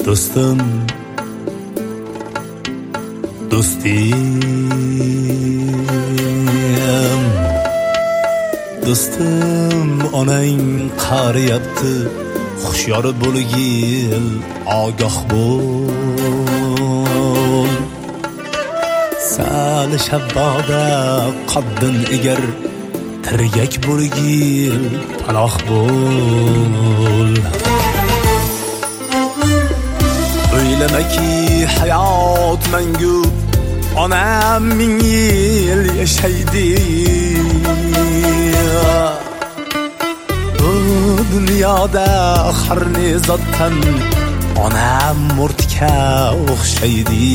do'stim do'stim onang qariyapti, hushyor bo'lgil, ogoh bo'l. Sal shabboda qaddin egar, tirgak bo'lgil, panoh bo'l. O'ylamaki hayot mangu, onam ming yil yashaydi. Bu dunyoda har nezotdan onam murtga o'xshaydi.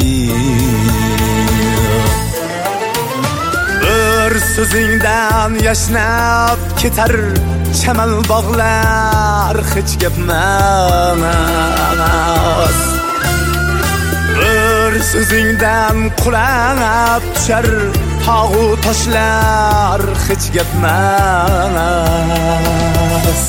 Bir so'zingdan yashnab ketar chamal bog'lar, hech gapmas. Bir so'zingdan qulab tushar tog'u toshlar, hech gapmas.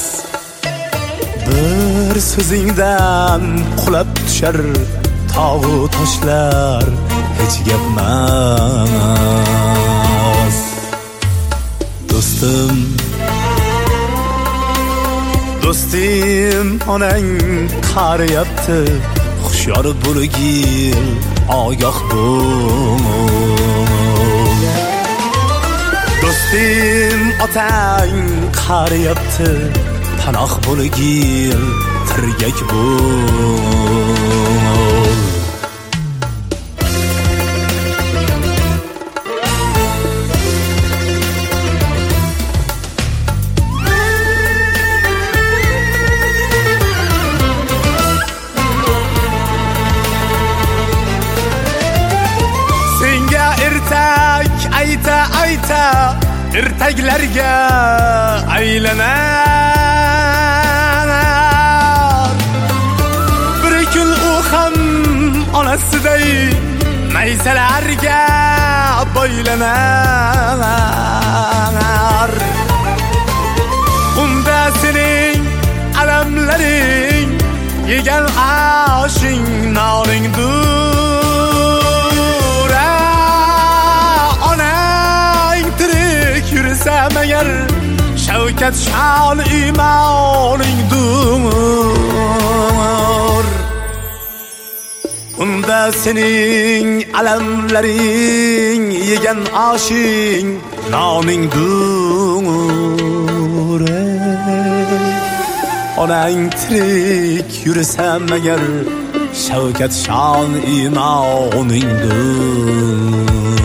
Bir so'zingdan qulab tushar tog'u toshlar, hech gapmas. Do'stim onang qariyapti, hushyor bo'lgil, ogoh bo'l. Do'stim otang qariyapti, panoh bo'lgil, tirgak bo'l. Ayta ertaklarga aylanar. Bir kun u ham onasiday maysalarga boylanar. Unda sening alamlaring, yegan oshing, noningdur. Yursam agar shavkat shon imoningdur. Unda sening alamlaring, yegan oshing, noningdur. Onang tirik yursam agar shavkat shon imoningdur.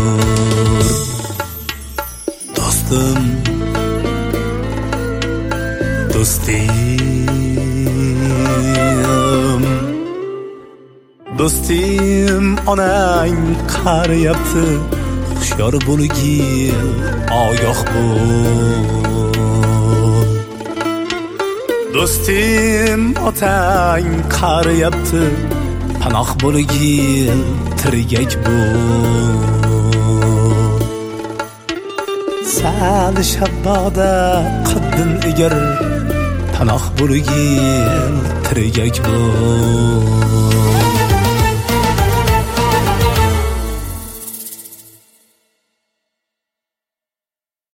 Do'stim onang qariyapti, hushyor bo'lgil, ogoh bo'l. Do'stim otang qariyapti, panoh bo'lgil, tirgak bo'l. Sal shabboda qaddin egar, panoh bo'lgil, tirgak bo'l.